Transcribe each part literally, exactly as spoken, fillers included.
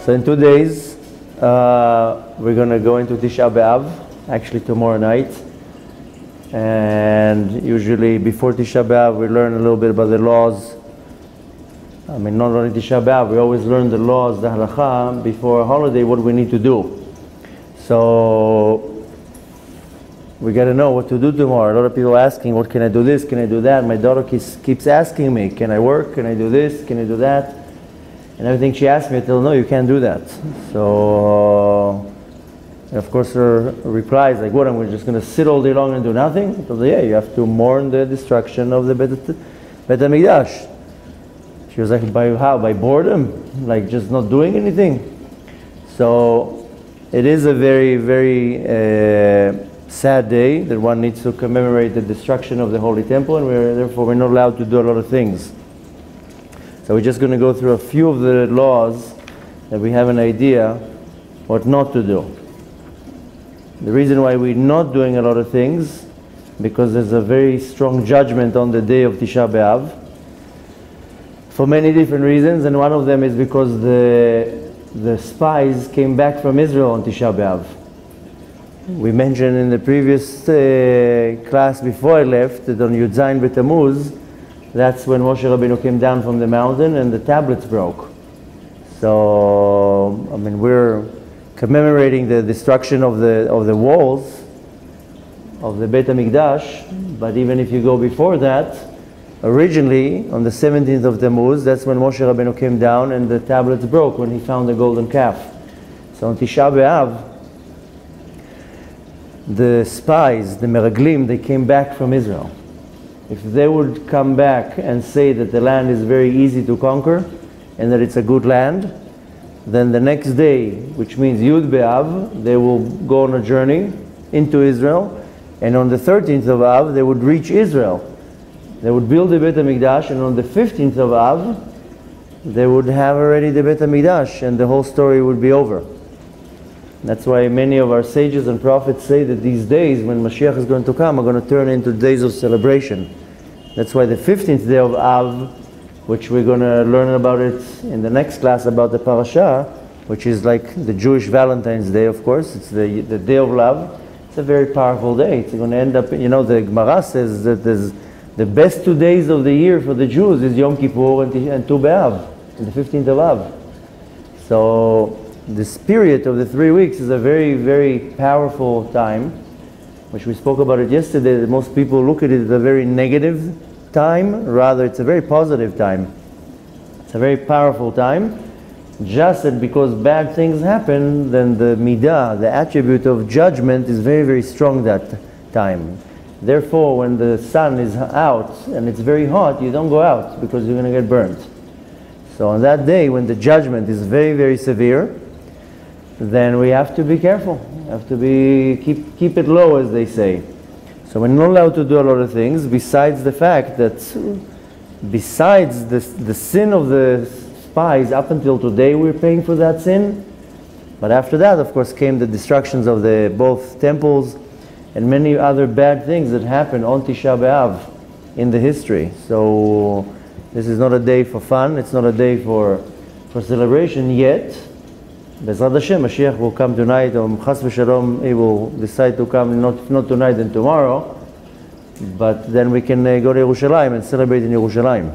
So in two days, uh, we're going to go into Tisha B'Av, actually tomorrow night. And usually before Tisha B'Av, we learn a little bit about the laws. I mean, not only Tisha B'Av, we always learn the laws, the halakha, before a holiday, what we need to do. So we got to know what to do tomorrow. A lot of people are asking, what can I do this, can I do that? My daughter keeps, keeps asking me, can I work, can I do this, can I do that? And everything she asks me, I tell her, no, you can't do that. So, uh, of course, her reply is like, what, I'm just going to sit all day long and do nothing? I told her, yeah, you have to mourn the destruction of the Bet HaMikdash. She was like, by how? By boredom? Like just not doing anything? So, it is a very, very uh, sad day that one needs to commemorate the destruction of the Holy Temple, and we're, therefore we're not allowed to do a lot of things. So we're just going to go through a few of the laws that we have an idea what not to do. The reason why we're not doing a lot of things, because there's a very strong judgment on the day of Tisha B'Av, for many different reasons, and one of them is because the, the spies came back from Israel on Tisha B'Av. We mentioned in the previous uh, class before I left that on Yud Zayin B'Tammuz, that's when Moshe Rabbeinu came down from the mountain and the tablets broke. So, I mean, we're commemorating the destruction of the of the walls of the Beit HaMikdash, but even if you go before that, originally on the seventeenth of Tammuz, that's when Moshe Rabbeinu came down and the tablets broke when he found the golden calf. So on Tisha B'Av, the spies, the Meraglim, they came back from Israel. If they would come back and say that the land is very easy to conquer and that it's a good land, then the next day, which means Yud B'Av, they will go on a journey into Israel, and on the thirteenth of Av, they would reach Israel. They would build the Beit HaMikdash, and on the fifteenth of Av, they would have already the Beit HaMikdash, and the whole story would be over. That's why many of our sages and prophets say that these days, when Mashiach is going to come, are going to turn into days of celebration. That's why the fifteenth day of Av, which we're going to learn about it in the next class about the parasha, which is like the Jewish Valentine's Day, of course. It's the, the day of love. It's a very powerful day. It's going to end up, you know, the Gemara says that there's the best two days of the year for the Jews is Yom Kippur and, and Tu B'Av, and the fifteenth of Av. So this period of the three weeks is a very, very powerful time, which we spoke about it yesterday, that most people look at it as a very negative time. Rather, it's a very positive time. It's a very powerful time. Just that because bad things happen, then the midah, the attribute of judgment, is very, very strong that time. Therefore, when the sun is out and it's very hot, you don't go out because you're going to get burnt. So on that day, when the judgment is very, very severe, then we have to be careful. We have to be keep keep it low, as they say. So we're not allowed to do a lot of things, besides the fact that, besides the, the sin of the spies, up until today we're paying for that sin. But after that, of course, came the destructions of the both temples and many other bad things that happened on Tisha B'Av in the history. So this is not a day for fun, it's not a day for, for celebration yet. Bezrat Hashem, Mashiach will come tonight, or Chas v'Shalom, he will decide to come, not, not tonight and tomorrow, but then we can uh, go to Yerushalayim and celebrate in Yerushalayim.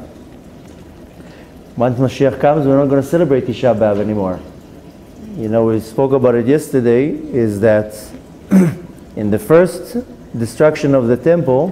Once Mashiach comes, we're not going to celebrate Tisha B'Av anymore. You know, we spoke about it yesterday, is that in the first destruction of the temple,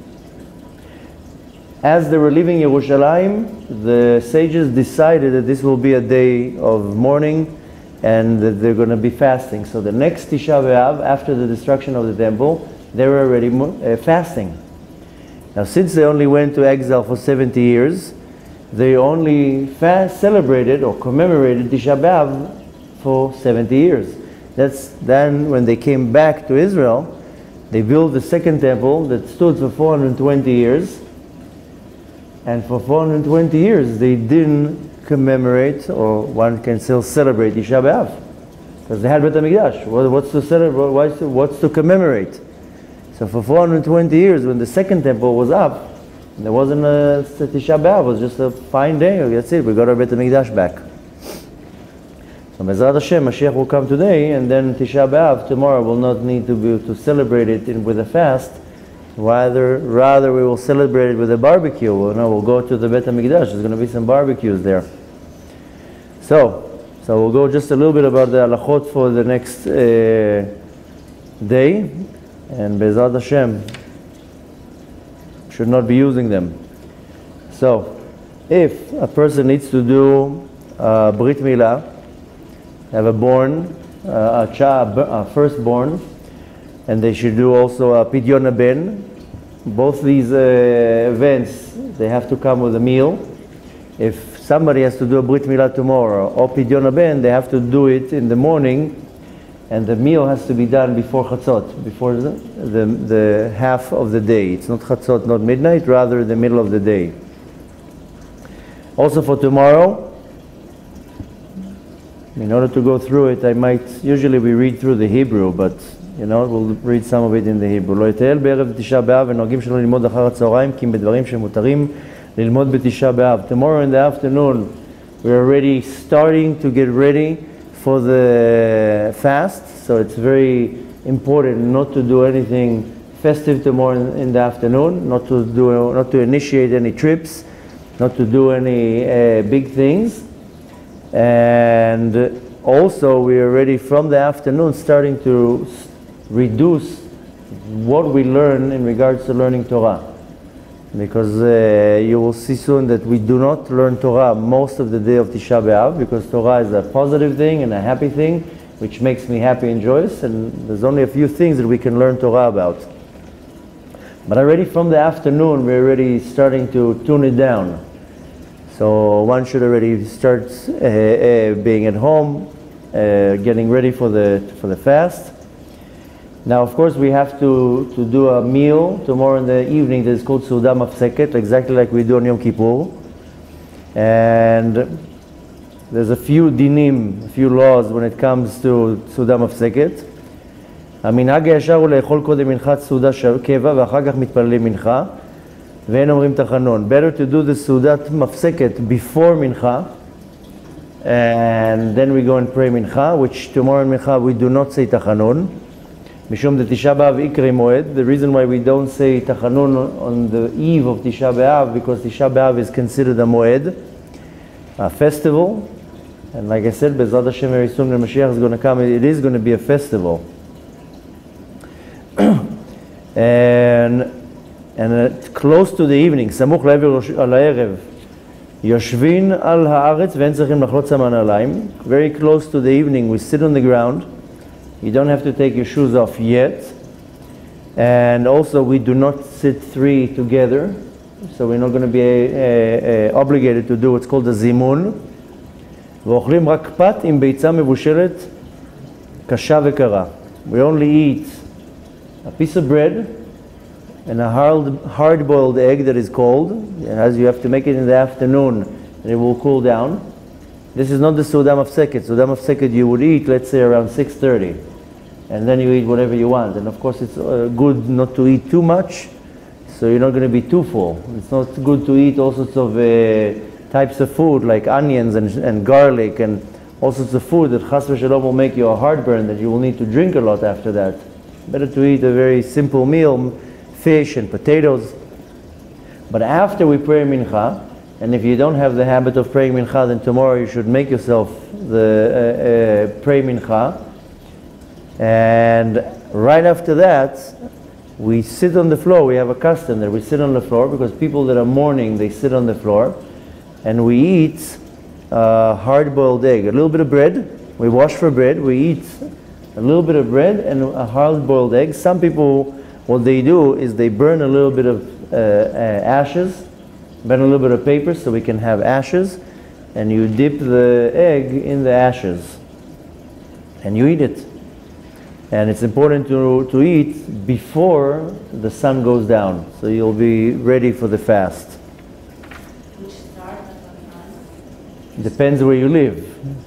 as they were leaving Yerushalayim, the sages decided that this will be a day of mourning and that they're going to be fasting. So the next Tisha B'Av, after the destruction of the temple, they were already uh, fasting. Now, since they only went to exile for seventy years, they only fast celebrated or commemorated Tisha B'Av for seventy years. That's then when they came back to Israel, they built the second temple that stood for four hundred twenty years. And for four hundred twenty years, they didn't commemorate, or one can still celebrate Tisha B'Av, because they had Beit HaMikdash. What's to celebrate? What's to commemorate? So for four hundred twenty years, when the second temple was up, there wasn't a Tisha B'Av. It was just a fine day. That's it. We got our Beit HaMikdash back. So Bezrat Hashem, Mashiach will come today, and then Tisha B'Av tomorrow will not need to be to celebrate it in, with a fast. Rather, rather we will celebrate it with a barbecue. Well, no, we'll go to the Beit HaMikdash. There's going to be some barbecues there. So, so we'll go just a little bit about the halachot for the next uh, day, and Bezrat Hashem should not be using them. So, if a person needs to do uh, Brit Milah, have a born, uh, a child, a firstborn, and they should do also a Pidyon Ben. Both these uh, events, they have to come with a meal. If somebody has to do a Brit Milah tomorrow or Pidyon Ben, they have to do it in the morning, and the meal has to be done before Chatzot, before the, the, the half of the day. It's not Chatzot, not midnight, rather the middle of the day. Also for tomorrow, in order to go through it, I might, usually we read through the Hebrew, but you know, we'll read some of it in the Hebrew. לא יטייל בערב תשעה באב ונוהגים שלא ללמוד אחר הצהריים כי אם בדברים שמותרים ללמוד בתשעה באב. Tomorrow in the afternoon, we're already starting to get ready for the fast, so it's very important not to do anything festive tomorrow in, in the afternoon, not to do, not to initiate any trips, not to do any uh, big things. And also we are already from the afternoon starting to reduce what we learn in regards to learning Torah, because uh, you will see soon that we do not learn Torah most of the day of Tisha B'Av, because Torah is a positive thing and a happy thing which makes me happy and joyous, and there's only a few things that we can learn Torah about. But already from the afternoon we're already starting to tune it down. So one should already start uh, uh, being at home, uh, getting ready for the for the fast. Now, of course, we have to to do a meal tomorrow in the evening that is called Suda Mafseket, exactly like we do on Yom Kippur. And there's a few dinim, a few laws when it comes to Suda Mafseket. המנהג הישר הוא לאכול קודם מנחת סעודה קבע ואחר כך מתפללים מנחה. ואין אומרים תחנון. Better to do the סעודת מפסקת before מנחה, and then we go and pray מנחה, which tomorrow in מנחה we do not say תחנון. משום דתשעה באב עיקרי מועד. The reason why we don't say תחנון on the eve of תשעה באב, because תשעה באב is considered a מועד, a festival. And like I said, בעזרת השם very soon when Mashiach is going to come, it is going to be a festival. and And uh, close to the evening, סמוך לערב, יושבין על הארץ ואין צריכים לחלות שם הנעליים. Very close to the evening, we sit on the ground. You don't have to take your shoes off yet. And also, we do not sit three together. So we're not going to be uh, uh, obligated to do what's called a zimun. ואוכלים רק פת עם ביצה מבושלת קשה וקרה. We only eat a piece of bread and a hard, hard-boiled egg that is cold, as you have to make it in the afternoon and it will cool down. This is not the Suda Mafseket. Suda Mafseket you would eat, let's say, around six thirty. And then you eat whatever you want. And of course it's uh, good not to eat too much, so you're not going to be too full. It's not good to eat all sorts of uh, types of food like onions and, and garlic and all sorts of food that chas v'shalom will make you a heartburn that you will need to drink a lot after that. Better to eat a very simple meal, fish and potatoes. But after we pray mincha, and if you don't have the habit of praying mincha, then tomorrow you should make yourself the uh, uh, pray mincha. And right after that, we sit on the floor. We have a custom that we sit on the floor, because people that are mourning, they sit on the floor, and we eat a hard-boiled egg, a little bit of bread. We wash for bread. We eat a little bit of bread and a hard-boiled egg. Some people, what they do is they burn a little bit of uh, uh, ashes, burn a little bit of paper so we can have ashes, and you dip the egg in the ashes and you eat it. And it's important to, to eat before the sun goes down, so you'll be ready for the fast. Which start at what time? Depends where you live.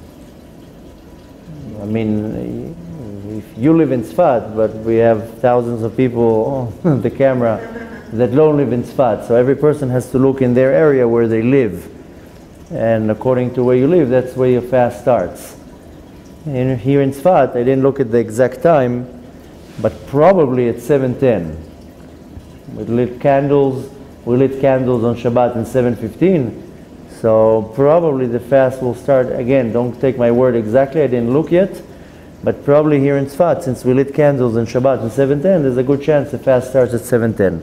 I mean, if you live in Tzfat, but we have thousands of people on the camera that don't live in Tzfat, so every person has to look in their area where they live. And according to where you live, that's where your fast starts. in, here in Tzfat, I didn't look at the exact time, but probably at seven ten. We lit candles, we lit candles on Shabbat at seven fifteen, so probably the fast will start, again, don't take my word exactly, I didn't look yet, but probably here in Tzfat, since we lit candles on Shabbat at seven ten, there's a good chance the fast starts at seven ten.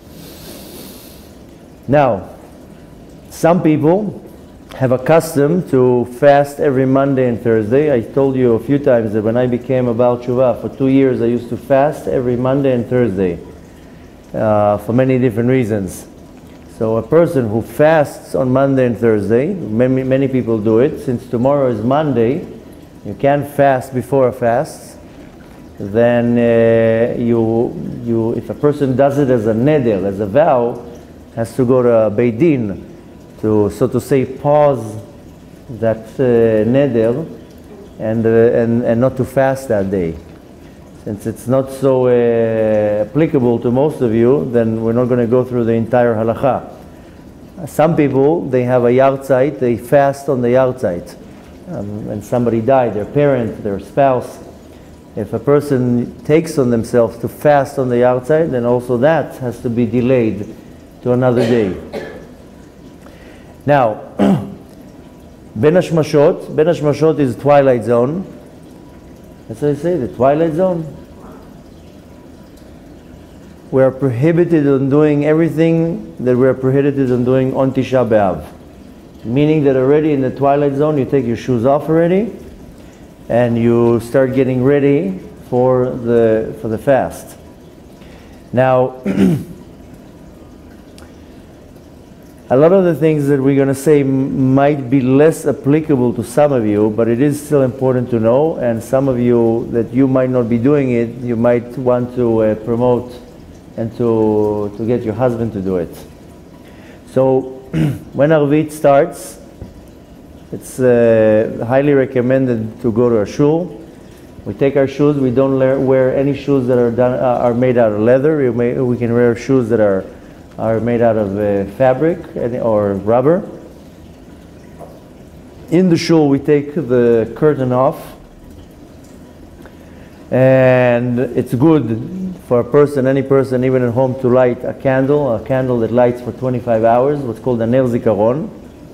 Now, some people have a custom to fast every Monday and Thursday. I told you a few times that when I became a Baal Tshuva, for two years I used to fast every Monday and Thursday uh, for many different reasons. So a person who fasts on Monday and Thursday, many, many people do it, since tomorrow is Monday, you can't fast before a fast, then uh, you, you, if a person does it as a neder, as a vow, has to go to Beit Din to, so to say, pause that uh, neder and, uh, and, and not to fast that day. Since it's not so uh, applicable to most of you, then we're not going to go through the entire halakha. Some people, they have a yahrzeit, they fast on the yahrzeit. Um, and somebody died, their parent, their spouse. If a person takes on themselves to fast on the yahrzeit, then also that has to be delayed to another day. Now, Ben Hashmashot, Ben Hashmashot is twilight zone. That's what I say, the twilight zone. We are prohibited on doing everything that we are prohibited on doing on Tisha B'Av. Meaning that already in the twilight zone, you take your shoes off already, and you start getting ready for the, for the fast. Now, a lot of the things that we're going to say might be less applicable to some of you, but it is still important to know, and some of you that you might not be doing it, you might want to uh, promote and to, to get your husband to do it. So when Arvit starts, it's uh, highly recommended to go to a shul. We take our shoes, we don't wear any shoes that are, done, uh, are made out of leather. We, may, we can wear shoes that are are made out of uh, fabric or rubber. In the shul, we take the curtain off, and it's good for a person, any person, even at home, to light a candle, a candle that lights for twenty-five hours, what's called a ner zikaron,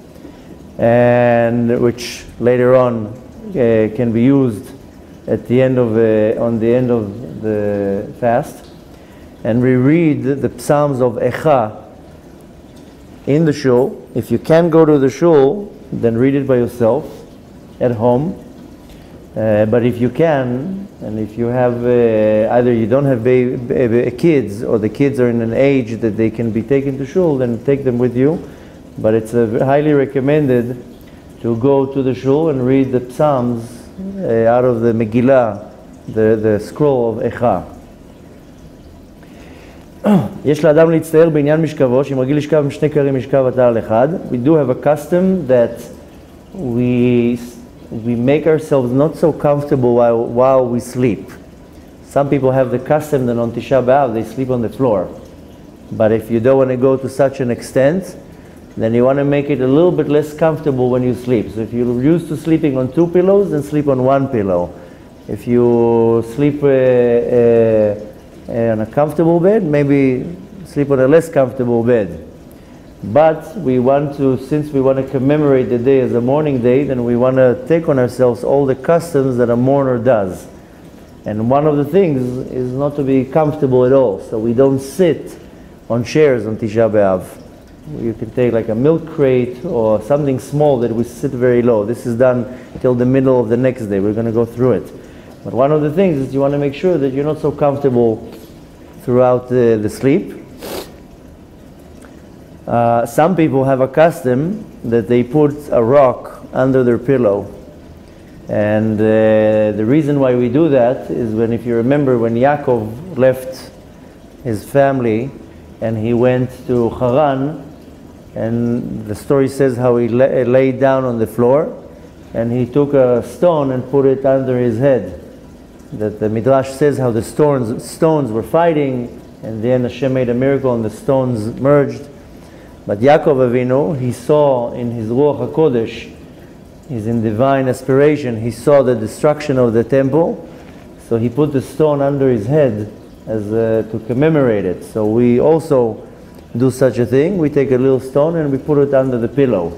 and which later on uh, can be used at the end of uh, on the end of the fast. And we read the Psalms of Echa in the shul. If you can't go to the shul, then read it by yourself at home. Uh, but if you can, and if you have uh, either you don't have ba ba kids, or the kids are in an age that they can be taken to shul, then take them with you. But it's uh, highly recommended to go to the shul and read the Psalms uh, out of the Megillah, the, the scroll of Echa. יש לאדם להצטער בעניין משכבו, שאם רגיל לשכב עם שני קרים משכב אתה על אחד. We do have a custom that we, we make ourselves not so comfortable while, while we sleep. Some people have the custom that on Tisha B'Av they sleep on the floor. But if you don't want to go to such an extent, then you want to make it a little bit less comfortable when you sleep. So if you're used to sleeping on two pillows, then sleep on one pillow. If you sleep uh, uh, on a comfortable bed, maybe sleep on a less comfortable bed. But we want to, since we want to commemorate the day as a mourning day, then we want to take on ourselves all the customs that a mourner does. And one of the things is not to be comfortable at all. So we don't sit on chairs on Tisha B'Av. You can take like a milk crate or something small that we sit very low. This is done till the middle of the next day. We're going to go through it. But one of the things is you want to make sure that you're not so comfortable throughout the, the sleep. Uh, some people have a custom that they put a rock under their pillow. And uh, the reason why we do that is when, if you remember, when Yaakov left his family and he went to Haran, and the story says how he lay, laid down on the floor and he took a stone and put it under his head. That the Midrash says how the stones, stones were fighting, and then Hashem made a miracle and the stones merged. But Yaakov Avinu, he saw in his Ruach HaKodesh he's in divine aspiration. He saw the destruction of the temple, so he put the stone under his head as uh, to commemorate it. So we also do such a thing. We take a little stone and we put it under the pillow.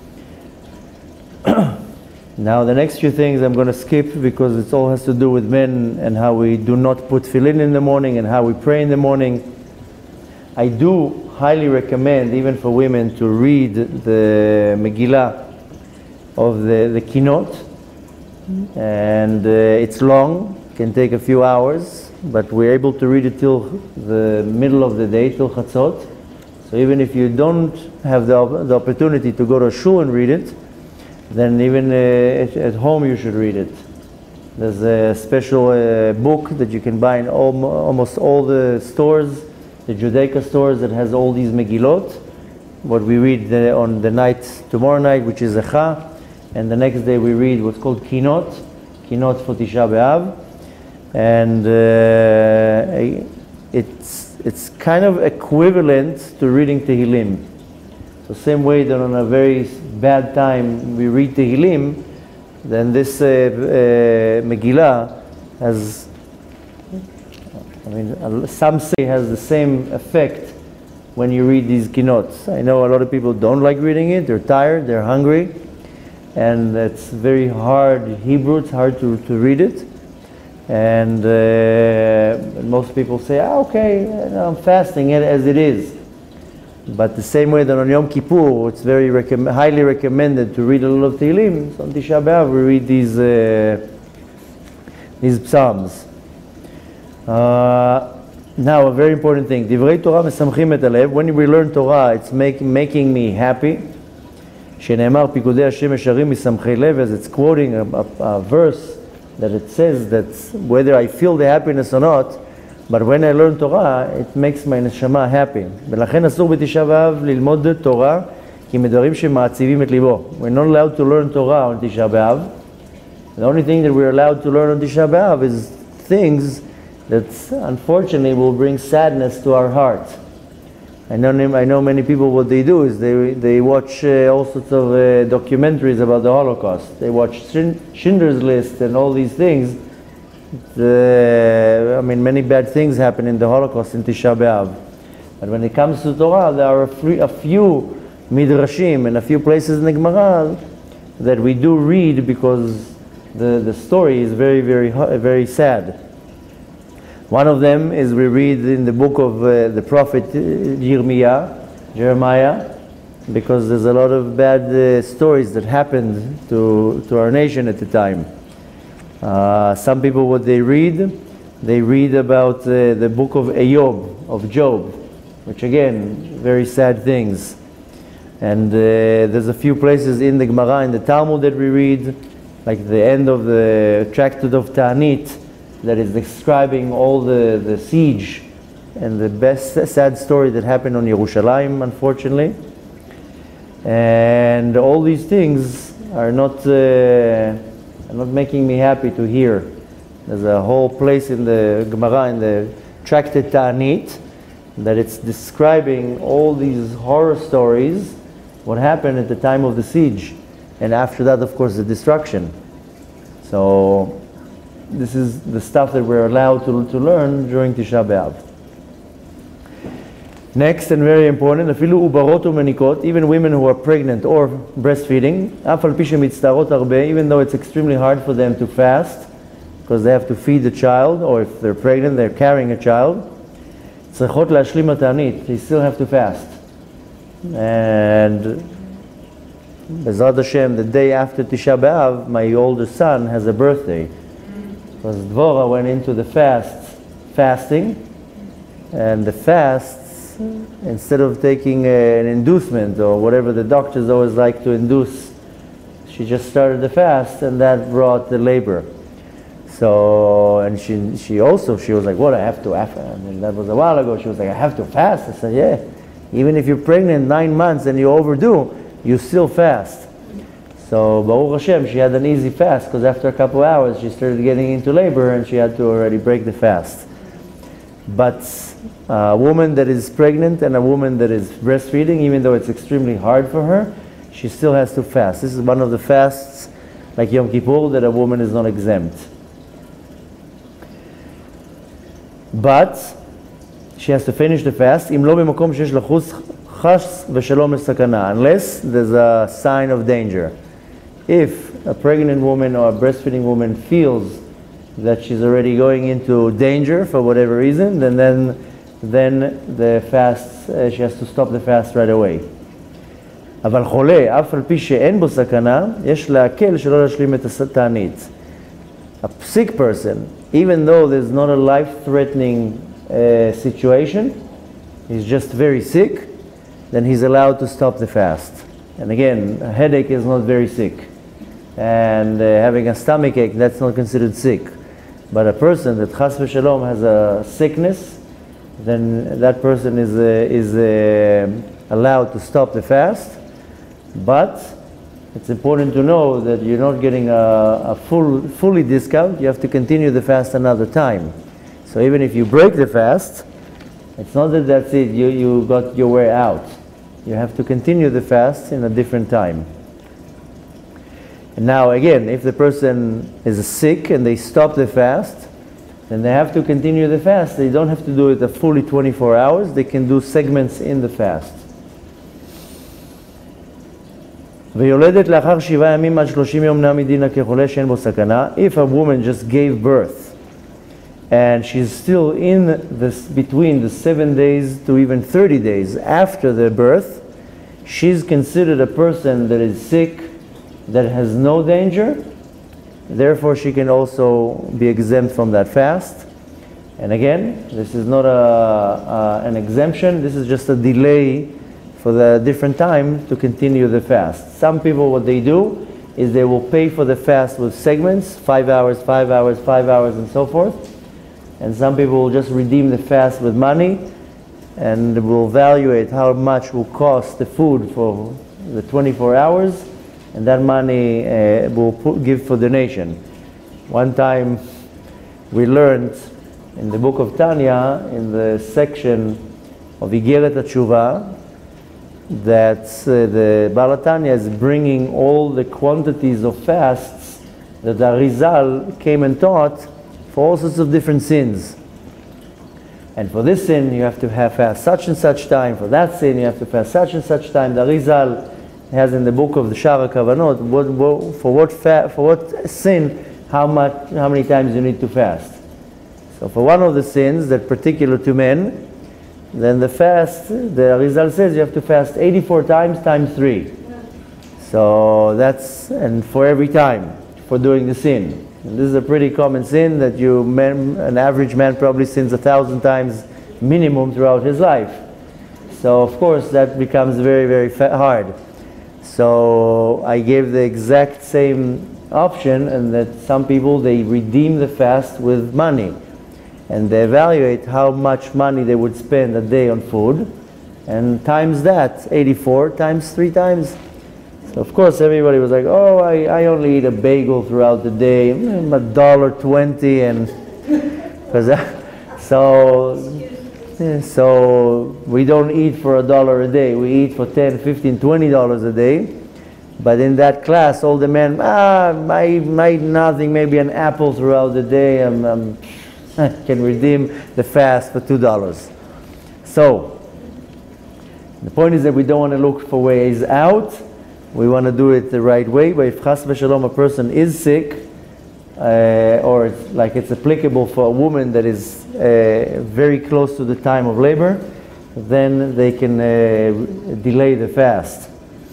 Now the next few things I'm going to skip because it all has to do with men and how we do not put tefillin in the morning and how we pray in the morning. I do highly recommend, even for women, to read the Megillah of the, the Kinot. And uh, it's long, can take a few hours, but we're able to read it till the middle of the day, till Chatzot. So even if you don't have the, the opportunity to go to a shul and read it, then even uh, at, at home you should read it. There's a special uh, book that you can buy in all, almost all the stores, the Judaica stores, that has all these Megillot. What we read the, on the night, tomorrow night, which is Echa, and the next day we read what's called Kinot, Kinot for Tisha B'Av. And uh, it's, it's kind of equivalent to reading Tehillim. So same way that on a very bad time we read Tehillim, then this uh, uh, Megillah has, I mean, some say has the same effect when you read these Kinot. I know a lot of people don't like reading it, they're tired, they're hungry, and it's very hard Hebrew, it's hard to, to read it. And uh, most people say, ah, okay, I'm fasting it as it is. But the same way that on Yom Kippur, it's very recomm highly recommended to read a lot of Tehillim, so on Tisha B'Av we read these, uh, these Psalms. Uh, now, a very important thing, Divrei Torah mesamchim et halev. When we learn Torah, it's make, making me happy. Shene'emar pikudei Hashem yesharim misamchei lev, as it's quoting a, a, a verse that it says that whether I feel the happiness or not, but when I learn Torah, it makes my neshama happy. ולכן אסור בתשעה באב ללמוד תורה, כי מדברים שמעציבים את ליבו. We're not allowed to learn Torah on Tisha B'Av. The only thing that we're allowed to learn on Tisha B'Av is things that unfortunately will bring sadness to our heart. I know, I know many people, what they do is they, they watch uh, all sorts of uh, documentaries about the Holocaust. They watch Schindler's List and all these things. The, I mean, many bad things happen in the Holocaust in Tisha B'Av. But when it comes to Torah, there are a, free, a few midrashim and a few places in the Gemara that we do read because the, the story is very, very, very sad. One of them is we read in the book of uh, the prophet Jeremiah, Jeremiah, because there's a lot of bad uh, stories that happened to, to our nation at the time. Uh, some people, what they read, they read about uh, the book of Eyob, of Job, which again, very sad things. And uh, there's a few places in the Gemara, in the Talmud that we read, like the end of the tractate of Ta'anit, that is describing all the, the siege and the best sad story that happened on Yerushalayim, unfortunately. And all these things are not, uh, are not making me happy to hear. There's a whole place in the Gemara, in the tractate Ta'anit, that it's describing all these horror stories, what happened at the time of the siege, and after that, of course, the destruction. So this is the stuff that we're allowed to, to learn during Tisha B'Av. Next, and very important, afilu ubarot umenikot, even women who are pregnant or breastfeeding, af al pi shemitztarot harbe, even though it's extremely hard for them to fast, because they have to feed the child, or if they're pregnant, they're carrying a child, tzrechot lashlim ta'anit, they still have to fast. And Bezrat Hashem, the day after Tisha B'Av, my older son has a birthday. Because Dvorah went into the fast, fasting, and the fasts, instead of taking a, an inducement or whatever the doctors always like to induce, she just started the fast, and that brought the labor. So, and she she also, she was like, what, I have to, I mean, that was a while ago, she was like, I have to fast? I said, yeah, even if you're pregnant nine months and you overdo, you still fast. So, Baruch Hashem, she had an easy fast, because after a couple hours she started getting into labor and she had to already break the fast. But a woman that is pregnant and a woman that is breastfeeding, even though it's extremely hard for her, she still has to fast. This is one of the fasts, like Yom Kippur, that a woman is not exempt. But she has to finish the fast, אם לא במקום שיש לחוץ חס ושלום לסכנה, unless there's a sign of danger. If a pregnant woman or a breastfeeding woman feels that she's already going into danger for whatever reason, then then, then the fast, uh, she has to stop the fast right away. אבל חולה, אף על פי שאין בו סכנה, יש להקל שלא להשלים את התענית. A sick person, even though there's not a life-threatening uh, situation, he's just very sick, then he's allowed to stop the fast. And again, a headache is not very sick. And uh, having a stomach ache, that's not considered sick. But a person that chas v'shalom has a sickness, then that person is, uh, is uh, allowed to stop the fast. But it's important to know that you're not getting a, a full, fully discount. You have to continue the fast another time. So even if you break the fast, it's not that that's it, you, you got your way out. You have to continue the fast in a different time. And now again, if the person is sick and they stop the fast, then they have to continue the fast. They don't have to do it a fully twenty-four hours. They can do segments in the fast. ויולדת לאחר שבעה ימים עד שלושים יום נע מדינה כחולה שאין בו סכנה. If a woman just gave birth and she's still in this between the seven days to even thirty days after the birth, she's considered a person that is sick, that has no danger. Therefore, she can also be exempt from that fast. And again, this is not a, a, an exemption. This is just a delay for the different time to continue the fast. Some people, what they do is they will pay for the fast with segments, five hours, five hours, five hours, and so forth. And some people will just redeem the fast with money and will evaluate how much will cost the food for the twenty-four hours, and that money uh, will put, give for donation. One time we learned in the book of Tanya, in the section of Igeret HaTshuvah, that uh, the Baal HaTanya is bringing all the quantities of fasts that the Arizal came and taught for all sorts of different sins. And for this sin you have to have fast such and such time, for that sin you have to fast such and such time. The Arizal has in the book of the Shara Kavanot, what, what, for, what fa for what sin, how much, how many times you need to fast. So for one of the sins that particular to men, then the fast, the Arizal says you have to fast eighty-four times times three. So that's, and for every time, for doing the sin. And this is a pretty common sin that you, man, an average man probably sins a thousand times minimum throughout his life. So of course that becomes very, very hard. So I gave the exact same option, and that some people, they redeem the fast with money. And they evaluate how much money they would spend a day on food, and times that, eighty-four times three times. So of course everybody was like, oh, I, I only eat a bagel throughout the day, a dollar twenty, and because so so we don't eat for a dollar a day, we eat for ten, fifteen, twenty dollars a day. But in that class, all the men, ah, I might nothing, maybe an apple throughout the day, I'm, I'm can redeem the fast for two dollars. So the point is that we don't want to look for ways out. We want to do it the right way. But if chas v'shalom a person is sick, uh, or it's like it's applicable for a woman that is uh, very close to the time of labor, then they can uh, delay the fast.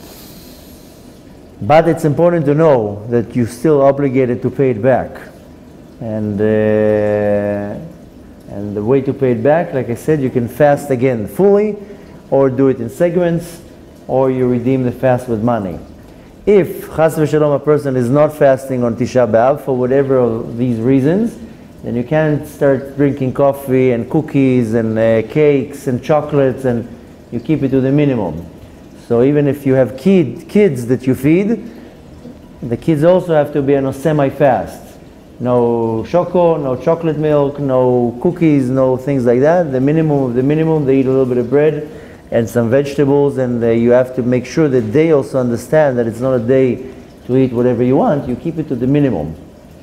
But it's important to know that you're still obligated to pay it back. And, uh, and the way to pay it back, like I said, you can fast again fully, or do it in segments, or you redeem the fast with money. If chas v'shalom a person is not fasting on Tisha B'Av for whatever of these reasons, then you can't start drinking coffee and cookies and uh, cakes and chocolates, and you keep it to the minimum. So even if you have kid, kids that you feed, the kids also have to be on a semi-fast. No choco, no chocolate milk, no cookies, no things like that. The minimum of the minimum, they eat a little bit of bread and some vegetables, and uh, you have to make sure that they also understand that it's not a day to eat whatever you want. You keep it to the minimum.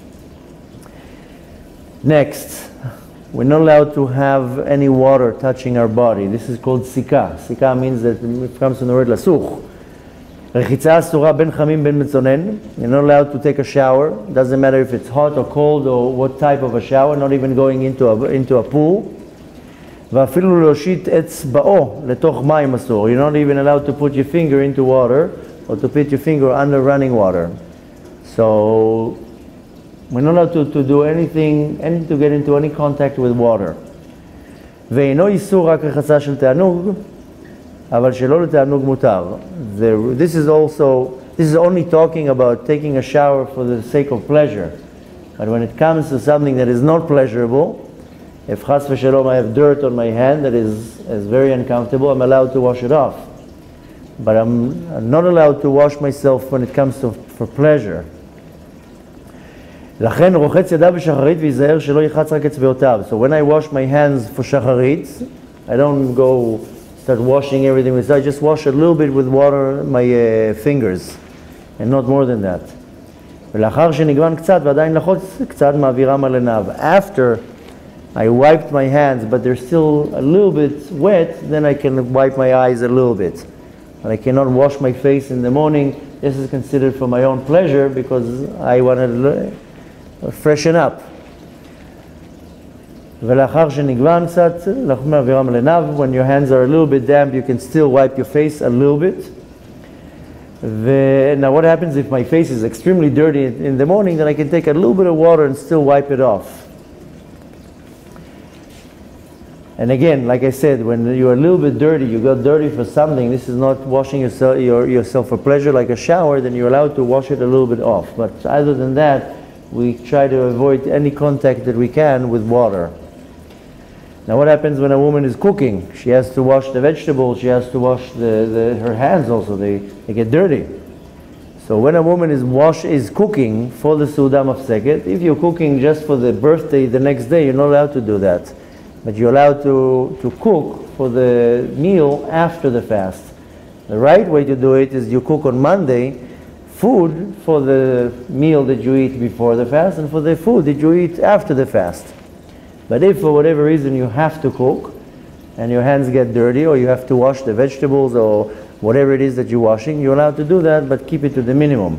Next, we're not allowed to have any water touching our body. This is called sika. Sika means that it comes from the word lasuch. רחיצה אסורה בין חמים בין מצונן. You're not allowed to take a shower. Doesn't matter if it's hot or cold or what type of a shower, not even going into a, into a pool. ואפילו להושיט אצבעו לתוך מים אסור. You're not even allowed to put your finger into water or to put your finger under running water. So we're not allowed to, to do anything, anything to get into any contact with water. ואינו איסור רק רחצה של תענוג, אבל שלא לתענוג מותר. This is also, this is only talking about taking a shower for the sake of pleasure. But when it comes to something that is not pleasurable, if chas v'shalom I have dirt on my hand that is, is very uncomfortable, I'm allowed to wash it off. But I'm, I'm not allowed to wash myself when it comes to for pleasure. לכן רוחץ ידיו בשחרית ויזהר שלא יחץ רק אצבעותיו. So when I wash my hands for shacharit, I don't go start washing everything with, I just wash a little bit with water my uh, fingers, and not more than that. ולאחר שנגוון קצת ועדיין לחוץ קצת מעבירם על עיניו. After I wiped my hands, but they're still a little bit wet, then I can wipe my eyes a little bit. But I cannot wash my face in the morning. This is considered for my own pleasure because I want to freshen up. ולאחר שנגוון קצת, מעבירם על עיניו. When your hands are a little bit damp, you can still wipe your face a little bit. Now what happens if my face is extremely dirty in the morning? Then I can take a little bit of water and still wipe it off. And again, like I said, when you're a little bit dirty, you got dirty for something, this is not washing yourself, your, yourself for pleasure like a shower, then you're allowed to wash it a little bit off. But other than that, we try to avoid any contact that we can with water. Now what happens when a woman is cooking? She has to wash the vegetables, she has to wash the, the, her hands also, they, they get dirty. So when a woman is wash, is cooking for the Suda Mafseket, if you're cooking just for the birthday the next day, you're not allowed to do that. But you're allowed to, to cook for the meal after the fast. The right way to do it is you cook on Monday food for the meal that you eat before the fast and for the food that you eat after the fast. But if for whatever reason you have to cook and your hands get dirty or you have to wash the vegetables or whatever it is that you're washing, you're allowed to do that, but keep it to the minimum.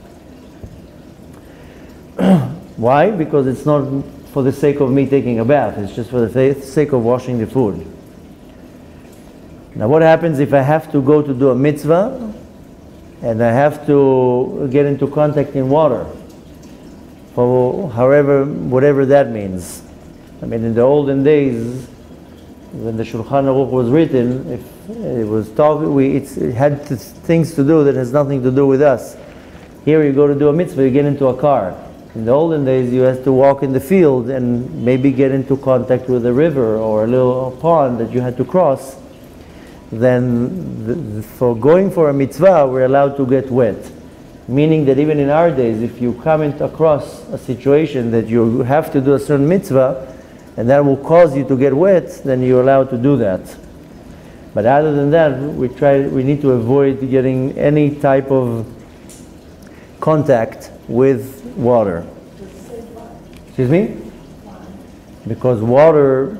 Why? Because it's not for the sake of me taking a bath, it's just for the sake of washing the food. Now what happens if I have to go to do a mitzvah and I have to get into contact in water, for however, whatever that means? I mean, in the olden days, when the Shulchan Aruch was written, if it was talk, we, it's, it had to, things to do that has nothing to do with us. Here you go to do a mitzvah, you get into a car. In the olden days, you had to walk in the field and maybe get into contact with a river or a little pond that you had to cross. Then the, for going for a mitzvah, we're allowed to get wet. Meaning that even in our days, if you come into across a situation that you have to do a certain mitzvah, and that will cause you to get wet, then you're allowed to do that. But other than that, we try, we need to avoid getting any type of contact with water. Excuse me? Because water,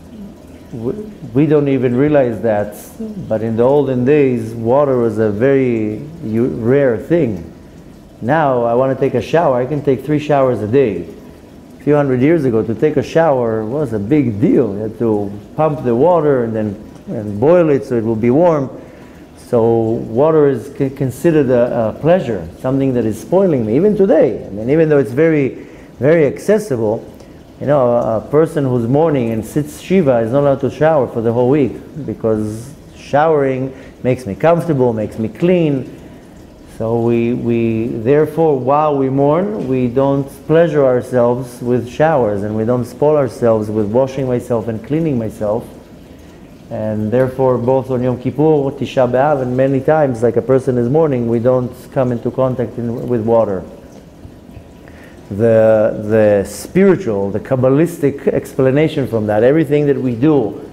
we don't even realize that, but in the olden days, water was a very rare thing. Now, I want to take a shower, I can take three showers a day. A few hundred years ago, to take a shower was a big deal. You had to pump the water and then and boil it so it will be warm. So water is considered a, a pleasure, something that is spoiling me, even today. I mean, even though it's very, very accessible, you know, a, a person who's mourning and sits Shiva is not allowed to shower for the whole week because showering makes me comfortable, makes me clean. So we, we, therefore, while we mourn, we don't pleasure ourselves with showers and we don't spoil ourselves with washing myself and cleaning myself. And therefore, both on Yom Kippur, Tisha B'Av, and many times, like a person is mourning, we don't come into contact in, with water. The, the spiritual, the Kabbalistic explanation from that, everything that we do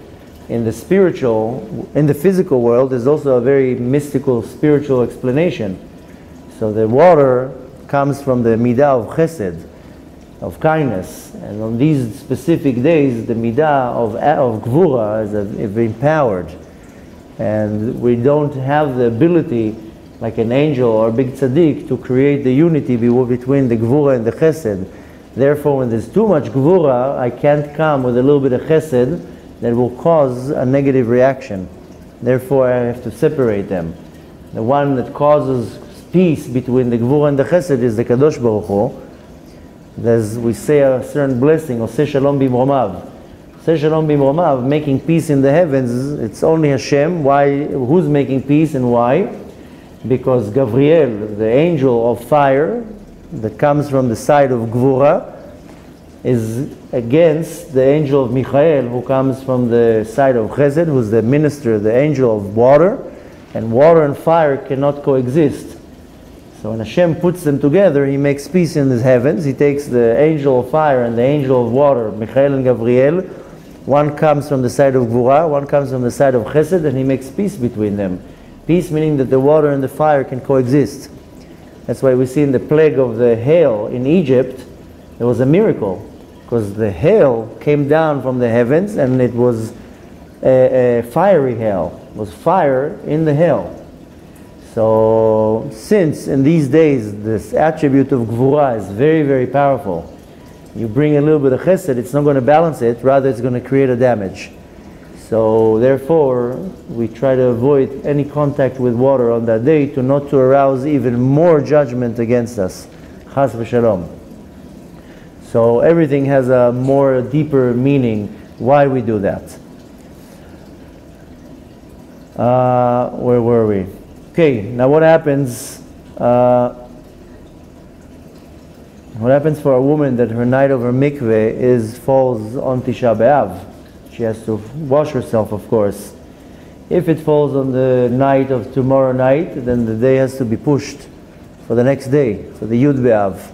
in the spiritual, in the physical world, there's also a very mystical spiritual explanation. So the water comes from the midah of chesed, of kindness, and on these specific days, the midah of, of gvura is, is empowered. And we don't have the ability, like an angel or a big tzaddik, to create the unity between the gvura and the chesed. Therefore, when there's too much gvura, I can't come with a little bit of chesed that will cause a negative reaction. Therefore, I have to separate them. The one that causes peace between the gvura and the chesed is the Kadosh Baruch Hu. There's, we say a certain blessing, Oseh Shalom Bimromav. Oseh Shalom Bimromav, making peace in the heavens, it's only Hashem. Why? Who's making peace and why? Because Gabriel, the angel of fire, that comes from the side of Gvura, is against the angel of Michael, who comes from the side of Chesed, who's the minister, the angel of water, and water and fire cannot coexist. So when Hashem puts them together, He makes peace in the heavens. He takes the angel of fire and the angel of water, Michael and Gabriel. One comes from the side of Gvura, one comes from the side of Chesed, and He makes peace between them. Peace meaning that the water and the fire can coexist. That's why we see in the plague of the hail in Egypt, there was a miracle. Because the hail came down from the heavens and it was a, a fiery hail. It was fire in the hail. So since in these days this attribute of Gvura is very, very powerful, you bring a little bit of chesed, it's not going to balance it, rather it's going to create a damage. So therefore, we try to avoid any contact with water on that day to not to arouse even more judgment against us. Chas v'shalom. So everything has a more deeper meaning why we do that. Uh, where were we? Okay, now what happens? Uh, what happens for a woman that her night of her mikveh is falls on Tisha B'Av? She has to wash herself, of course. If it falls on the night of tomorrow night, then the day has to be pushed for the next day, for the Yud B'Av.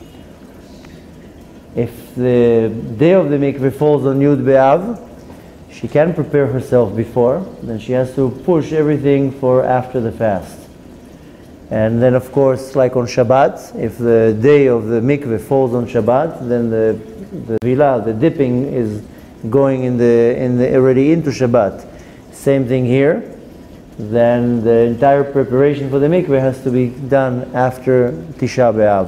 If the day of the mikveh falls on Yud B'Av, she can prepare herself before, then she has to push everything for after the fast. And then of course, like on Shabbat, if the day of the mikveh falls on Shabbat, then the the vila, the dipping is going in the in the already into Shabbat. Same thing here. Then the entire preparation for the mikveh has to be done after Tisha B'Av.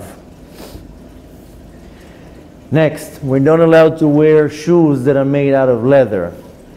Next, we're not allowed to wear shoes that are made out of leather.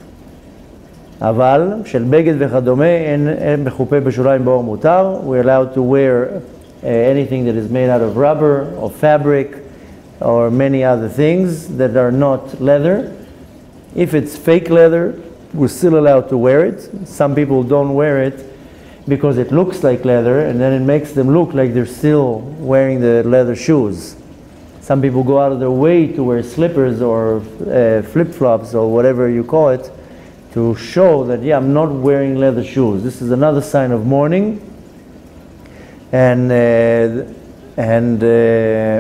אבל של בגד וכדומה אין מחופה בשוליים באור מותר. We're allowed to wear uh, anything that is made out of rubber or fabric or many other things that are not leather. If it's fake leather, we're still allowed to wear it. Some people don't wear it because it looks like leather and then it makes them look like they're still wearing the leather shoes. Some people go out of their way to wear slippers or uh, flip-flops or whatever you call it to show that, yeah, I'm not wearing leather shoes. This is another sign of mourning. And, uh, and uh,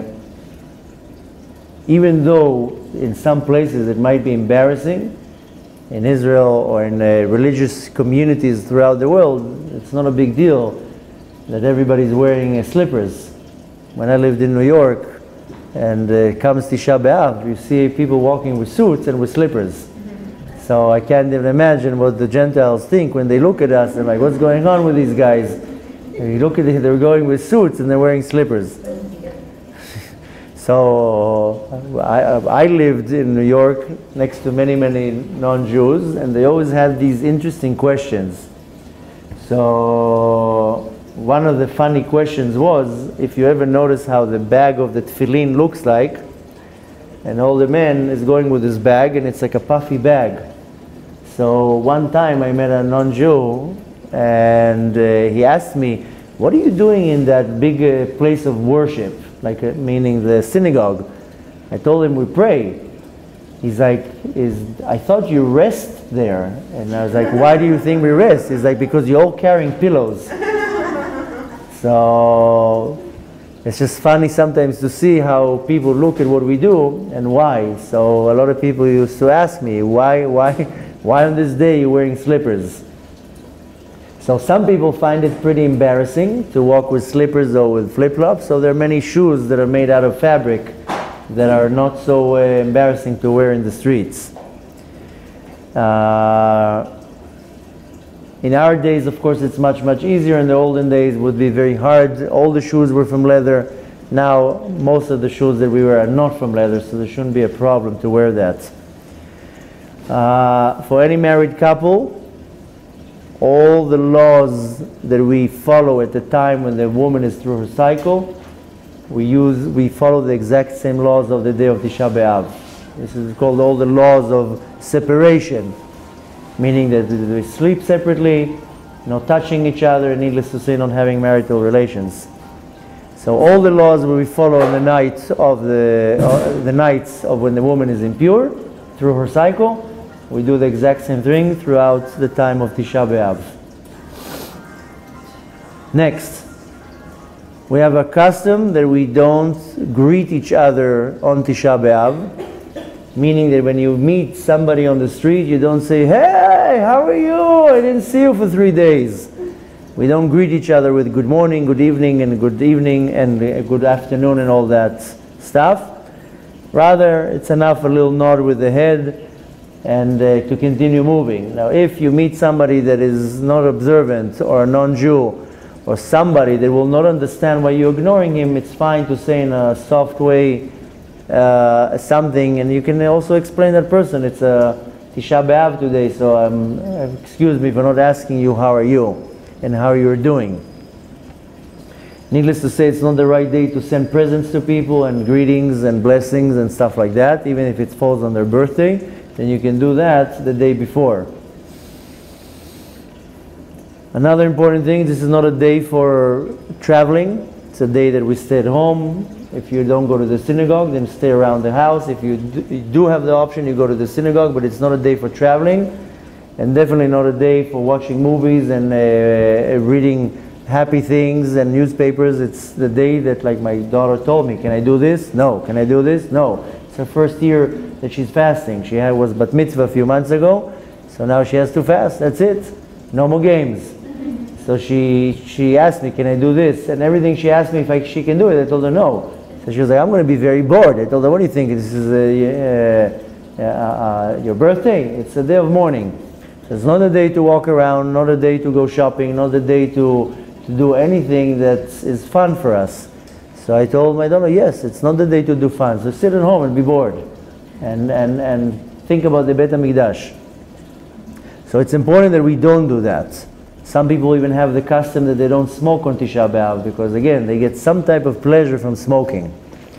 even though in some places it might be embarrassing, in Israel or in uh, religious communities throughout the world, it's not a big deal that everybody's wearing uh, slippers. When I lived in New York, and uh, comes Tisha B'Av, you see people walking with suits and with slippers. So I can't even imagine what the Gentiles think when they look at us and like, what's going on with these guys? And you look at it, they're going with suits and they're wearing slippers. So I, I lived in New York next to many, many non-Jews, and they always had these interesting questions. So one of the funny questions was, if you ever notice how the bag of the tefillin looks like, and all the man is going with his bag, and it's like a puffy bag. So one time I met a non-Jew, and uh, he asked me, what are you doing in that big uh, place of worship, like uh, meaning the synagogue? I told him we pray. He's like, is, I thought you rest there. And I was like, why do you think we rest? He's like, because you're all carrying pillows. So it's just funny sometimes to see how people look at what we do and why. So a lot of people used to ask me, why, why, Why on this day you're wearing slippers? So some people find it pretty embarrassing to walk with slippers or with flip-flops, so there are many shoes that are made out of fabric that are not so uh, embarrassing to wear in the streets. Uh, in our days, of course, it's much, much easier. In the olden days, it would be very hard. All the shoes were from leather. Now, most of the shoes that we wear are not from leather, so there shouldn't be a problem to wear that. Uh, for any married couple, all the laws that we follow at the time when the woman is through her cycle, we use, we follow the exact same laws of the day of Tisha B'Av. This is called all the laws of separation, meaning that we sleep separately, not touching each other, and needless to say, not having marital relations. So all the laws we follow on the night of the uh, the nights of when the woman is impure through her cycle, we do the exact same thing throughout the time of Tisha B'Av. Next, we have a custom that we don't greet each other on Tisha B'Av, meaning that when you meet somebody on the street, you don't say, "Hey, how are you? I didn't see you for three days." We don't greet each other with good morning, good evening, and good evening, and good afternoon, and all that stuff. Rather, it's enough a little nod with the head and uh, to continue moving. Now, if you meet somebody that is not observant or a non-Jew, or somebody that will not understand why you're ignoring him, it's fine to say in a soft way uh, something, and you can also explain that person. It's a Tisha B'Av today, so um, excuse me for not asking you how are you and how you're doing. Needless to say, it's not the right day to send presents to people and greetings and blessings and stuff like that, even if it falls on their birthday. Then you can do that the day before. Another important thing, this is not a day for traveling. It's a day that we stay at home. If you don't go to the synagogue, then stay around the house. If you do have the option, you go to the synagogue, but it's not a day for traveling, and definitely not a day for watching movies and uh, reading happy things and newspapers. It's the day that, like my daughter told me, can I do this? No. Can I do this? No. It's her first year that she's fasting. She had, was bat mitzvah a few months ago, so now she has to fast. That's it. No more games. So she she asked me, can I do this? And everything she asked me if I, she can do it, I told her no. So she was like, I'm going to be very bored. I told her, what do you think? This is a, uh, uh, uh, your birthday? It's a day of mourning. So it's not a day to walk around, not a day to go shopping, not a day to, to do anything that is fun for us. So I told my daughter, yes, it's not the day to do fun. So sit at home and be bored and, and, and think about the Beit HaMikdash. So it's important that we don't do that. Some people even have the custom that they don't smoke on Tisha B'Av because, again, they get some type of pleasure from smoking.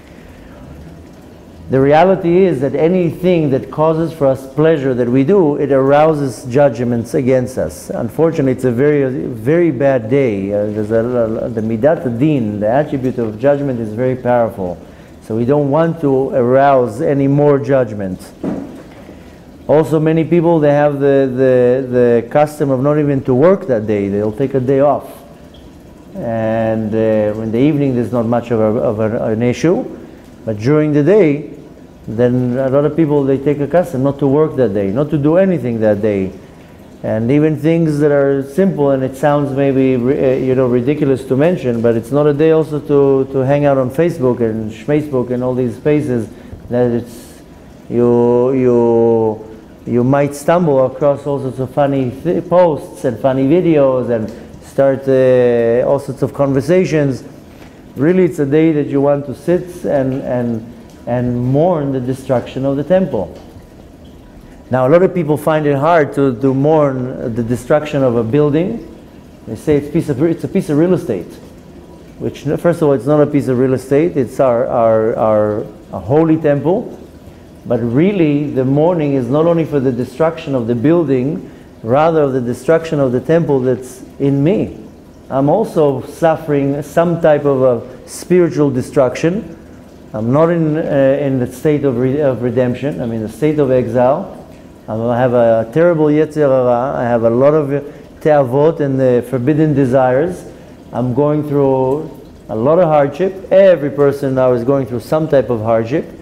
The reality is that anything that causes for us pleasure that we do, it arouses judgments against us. Unfortunately, it's a very, very bad day. Uh, there's a, a, the Midat Adin, the attribute of judgment, is very powerful. So we don't want to arouse any more judgment. Also, many people, they have the, the, the custom of not even to work that day. They'll take a day off. And uh, in the evening, there's not much of, a, of a, an issue. But during the day, then a lot of people, they take a custom not to work that day, not to do anything that day. And even things that are simple, and it sounds maybe uh, you know, ridiculous to mention, but it's not a day also to, to hang out on Facebook and Schmacebook and all these spaces that it's, you, you, you might stumble across all sorts of funny th posts and funny videos and start uh, all sorts of conversations. Really, it's a day that you want to sit and, and, and mourn the destruction of the temple. Now, a lot of people find it hard to, to mourn the destruction of a building. They say it's, piece of, it's a piece of real estate, which, first of all, it's not a piece of real estate. It's our, our, our a holy temple. But really, the mourning is not only for the destruction of the building, rather of the destruction of the temple that's in me. I'm also suffering some type of a spiritual destruction. I'm not in, uh, in the state of, re of redemption. I'm in the state of exile. I have a terrible yetzer hara. I have a lot of te'avot and the forbidden desires. I'm going through a lot of hardship. Every person now is going through some type of hardship.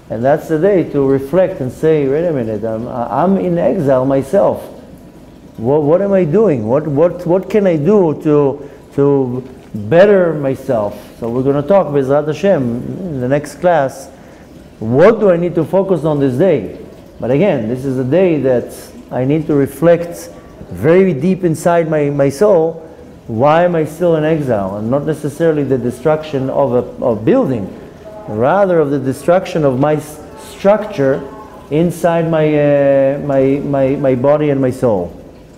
And that's the day to reflect and say, wait a minute, I'm, I'm in exile myself. What, what am I doing? What, what, what can I do to, to better myself? So we're going to talk with B'ezrat Hashem in the next class. What do I need to focus on this day? But again, this is a day that I need to reflect very deep inside my, my soul. Why am I still in exile? And not necessarily the destruction of a of building, rather of the destruction of my structure inside my, uh, my, my, my body and my soul.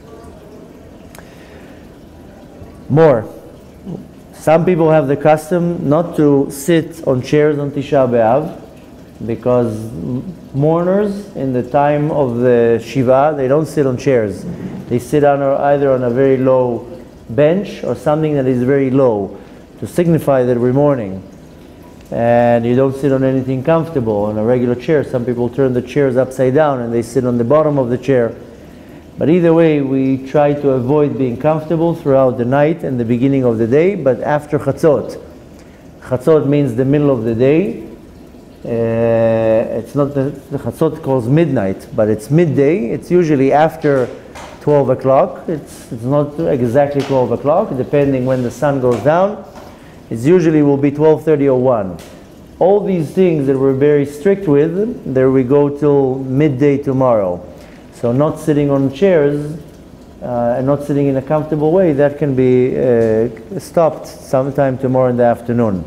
More. Some people have the custom not to sit on chairs on Tisha B'Av, because mourners in the time of the Shiva, they don't sit on chairs. They sit on a, either on a very low bench or something that is very low to signify that we're mourning. And you don't sit on anything comfortable. On a regular chair, some people turn the chairs upside down and they sit on the bottom of the chair. But either way, we try to avoid being comfortable throughout the night and the beginning of the day, but after Chatzot. Chatzot means the middle of the day. Uh, it's not the, the Chatzot calls midnight, but it's midday. It's usually after twelve o'clock. It's, it's not exactly twelve o'clock, depending when the sun goes down. It usually will be twelve thirty or one. All these things that we're very strict with, there we go till midday tomorrow. So not sitting on chairs uh, and not sitting in a comfortable way, that can be uh, stopped sometime tomorrow in the afternoon.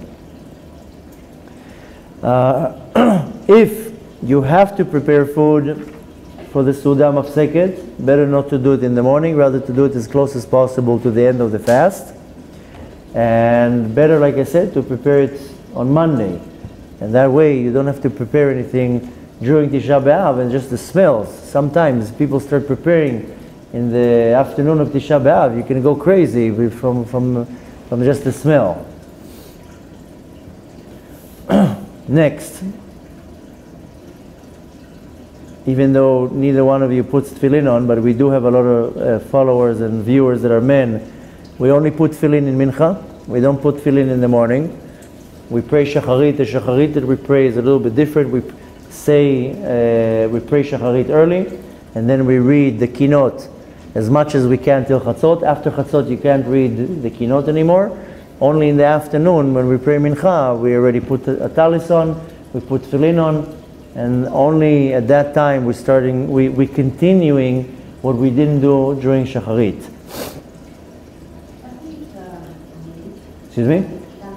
Uh, if you have to prepare food for the Suda Mafseket, better not to do it in the morning, rather to do it as close as possible to the end of the fast. And better, like I said, to prepare it on Monday. And that way you don't have to prepare anything during Tisha B'Av, and just the smells. Sometimes people start preparing in the afternoon of Tisha B'Av. You can go crazy from, from, from just the smell. Next. Even though neither one of you puts tefillin on, but we do have a lot of uh, followers and viewers that are men, we only put tefillin in mincha. We don't put tefillin in the morning. We pray shacharit. The shacharit that we pray is a little bit different. We say, uh, we pray shacharit early, and then we read the kinot as much as we can till chatzot. After chatzot you can't read the kinot anymore. Only in the afternoon when we pray mincha, we already put a, a talis on, we put tefillin on, and only at that time we're starting, we, we're continuing what we didn't do during shacharit. Excuse me?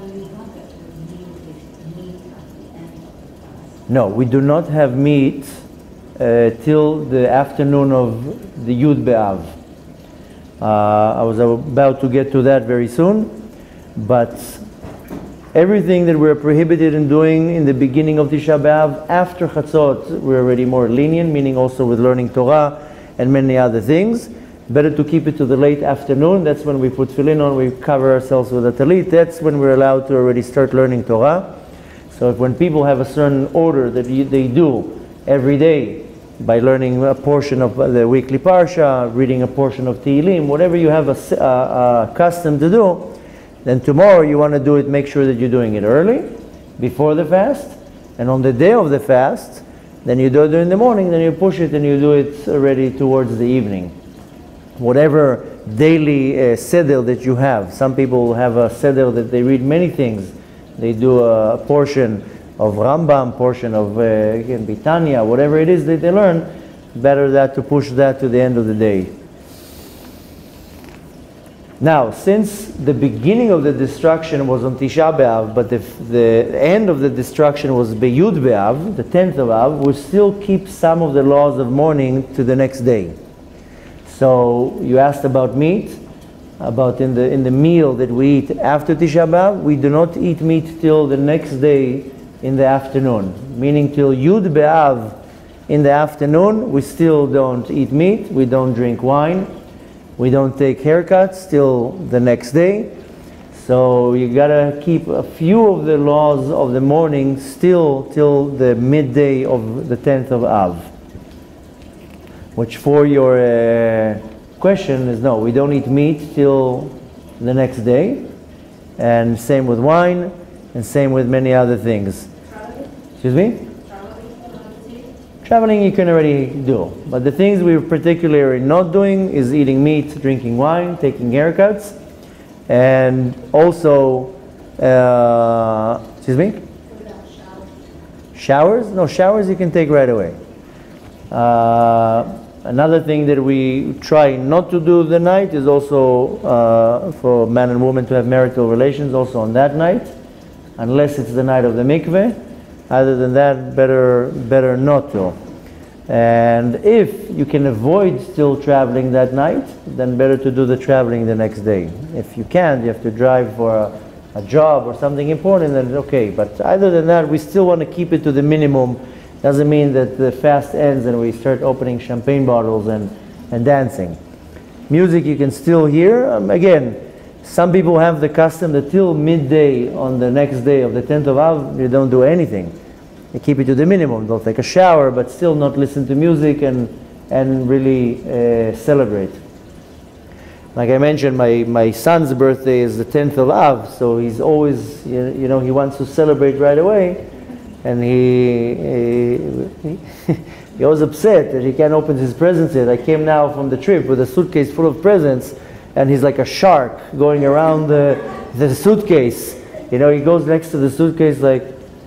No, we do not have meat uh, till the afternoon of the Yud B'Av. Uh, I was about to get to that very soon, but everything that we're prohibited in doing in the beginning of Tisha B'Av, after Chatzot, we're already more lenient, meaning also with learning Torah and many other things. Better to keep it to the late afternoon. That's when we put tefillin on, we cover ourselves with a talit. That's when we're allowed to already start learning Torah. So if when people have a certain order that you, they do every day, by learning a portion of the weekly parsha, reading a portion of Tehillim, whatever you have a, a, a custom to do, then tomorrow you want to do it, make sure that you're doing it early, before the fast, and on the day of the fast, then you do it in the morning, then you push it and you do it already towards the evening. Whatever daily uh, seder that you have. Some people have a seder that they read many things. They do a portion of Rambam, portion of uh, again, Bitanya, whatever it is that they learn, better that to push that to the end of the day. Now, since the beginning of the destruction was on Tisha B'Av, but the, the end of the destruction was B'Yud B'Av, the tenth of Av, we still keep some of the laws of mourning to the next day. So you asked about meat, about in the in the meal that we eat after Tisha B'Av. We do not eat meat till the next day in the afternoon, meaning till Yud B'Av in the afternoon. We still don't eat meat. We don't drink wine. We don't take haircuts till the next day. So you gotta keep a few of the laws of the morning still till the midday of the tenth of Av. Which for your uh, question is no, we don't eat meat till the next day. And same with wine, and same with many other things. Charlie? Excuse me? Charlie? Traveling you can already do. But the things we're particularly not doing is eating meat, drinking wine, taking haircuts, and also, uh, excuse me? Showers? No, showers you can take right away. Uh, another thing that we try not to do the night is also uh, for man and woman to have marital relations also on that night, unless it's the night of the mikveh. Other than that, better better not to. And if you can avoid still traveling that night, then better to do the traveling the next day. If you can't, you have to drive for a, a job or something important, then okay. But other than that, we still want to keep it to the minimum. Doesn't mean that the fast ends and we start opening champagne bottles and, and dancing. Music you can still hear. Um, again, some people have the custom that till midday on the next day of the tenth of Av, you don't do anything. You keep it to the minimum. Don't take a shower, but still not listen to music and, and really uh, celebrate. Like I mentioned, my, my son's birthday is the tenth of Av, so he's always, you, you know, he wants to celebrate right away. And he, he, he was upset that he can't open his presents yet. I came now from the trip with a suitcase full of presents, and he's like a shark going around the, the suitcase. You know, he goes next to the suitcase like...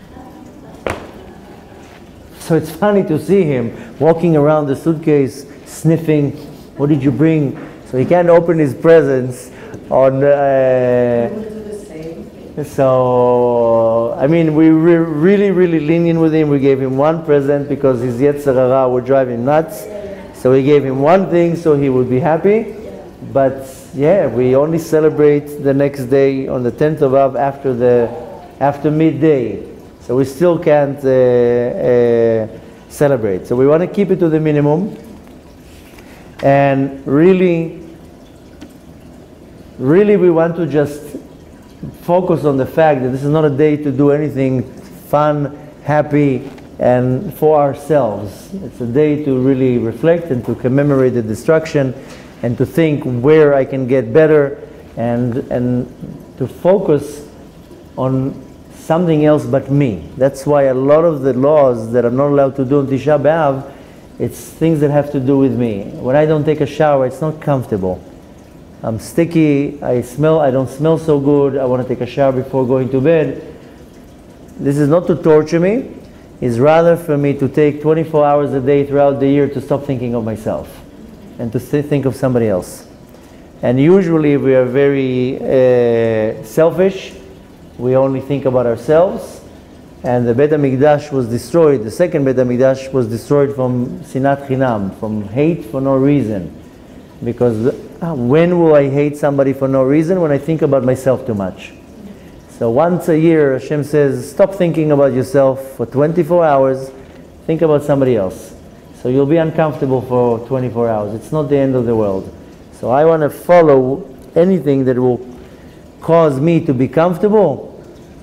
So it's funny to see him walking around the suitcase, sniffing, what did you bring? So he can't open his presents on... Uh, So, I mean, we were really, really lenient with him. We gave him one present because his Yetzer Hara would drive him nuts. So we gave him one thing so he would be happy. But yeah, we only celebrate the next day on the tenth of Av after, the, after midday. So we still can't uh, uh, celebrate. So we want to keep it to the minimum. And really, really we want to just focus on the fact that this is not a day to do anything fun, happy, and for ourselves. It's a day to really reflect and to commemorate the destruction and to think where I can get better and, and to focus on something else but me. That's why a lot of the laws that I'm not allowed to do on Tisha B'Av, it's things that have to do with me. When I don't take a shower, it's not comfortable. I'm sticky, I smell, I don't smell so good, I want to take a shower before going to bed. This is not to torture me, it's rather for me to take twenty-four hours a day throughout the year to stop thinking of myself and to think of somebody else. And usually we are very uh, selfish, we only think about ourselves, and the Beit HaMikdash was destroyed, the second Beit HaMikdash was destroyed from Sinat Chinam, from hate for no reason. Because when will I hate somebody for no reason? When I think about myself too much. So once a year, Hashem says, stop thinking about yourself for twenty-four hours, think about somebody else. So you'll be uncomfortable for twenty-four hours. It's not the end of the world. So I want to follow anything that will cause me to be comfortable.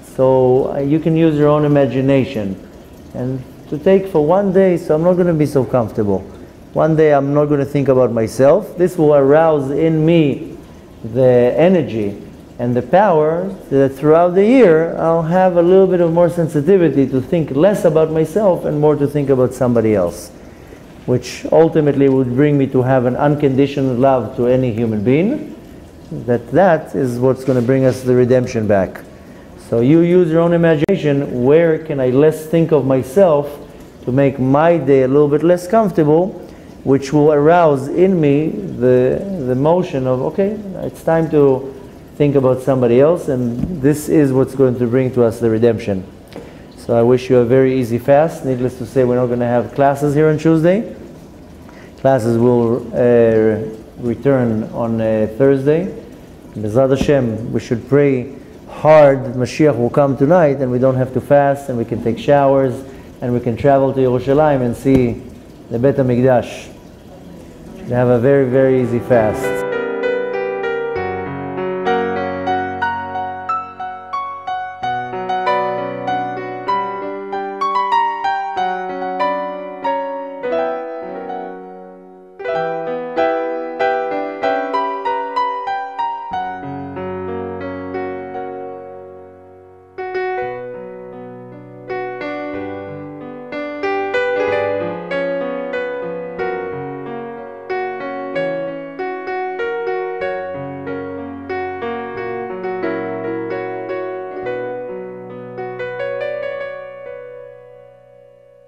So you can use your own imagination. And to take for one day, so I'm not going to be so comfortable. One day I'm not going to think about myself. This will arouse in me the energy and the power that throughout the year I'll have a little bit of more sensitivity to think less about myself and more to think about somebody else, which ultimately would bring me to have an unconditional love to any human being. That that is what's going to bring us the redemption back. So you use your own imagination. Where can I less think of myself to make my day a little bit less comfortable, which will arouse in me the, the motion of, okay, it's time to think about somebody else, and this is what's going to bring to us the redemption. So I wish you a very easy fast. Needless to say, we're not going to have classes here on Tuesday. Classes will uh, return on uh, Thursday. B'ezrat Hashem, we should pray hard that Mashiach will come tonight and we don't have to fast and we can take showers and we can travel to Yerushalayim and see the Beit HaMikdash. Have a very, very easy fast.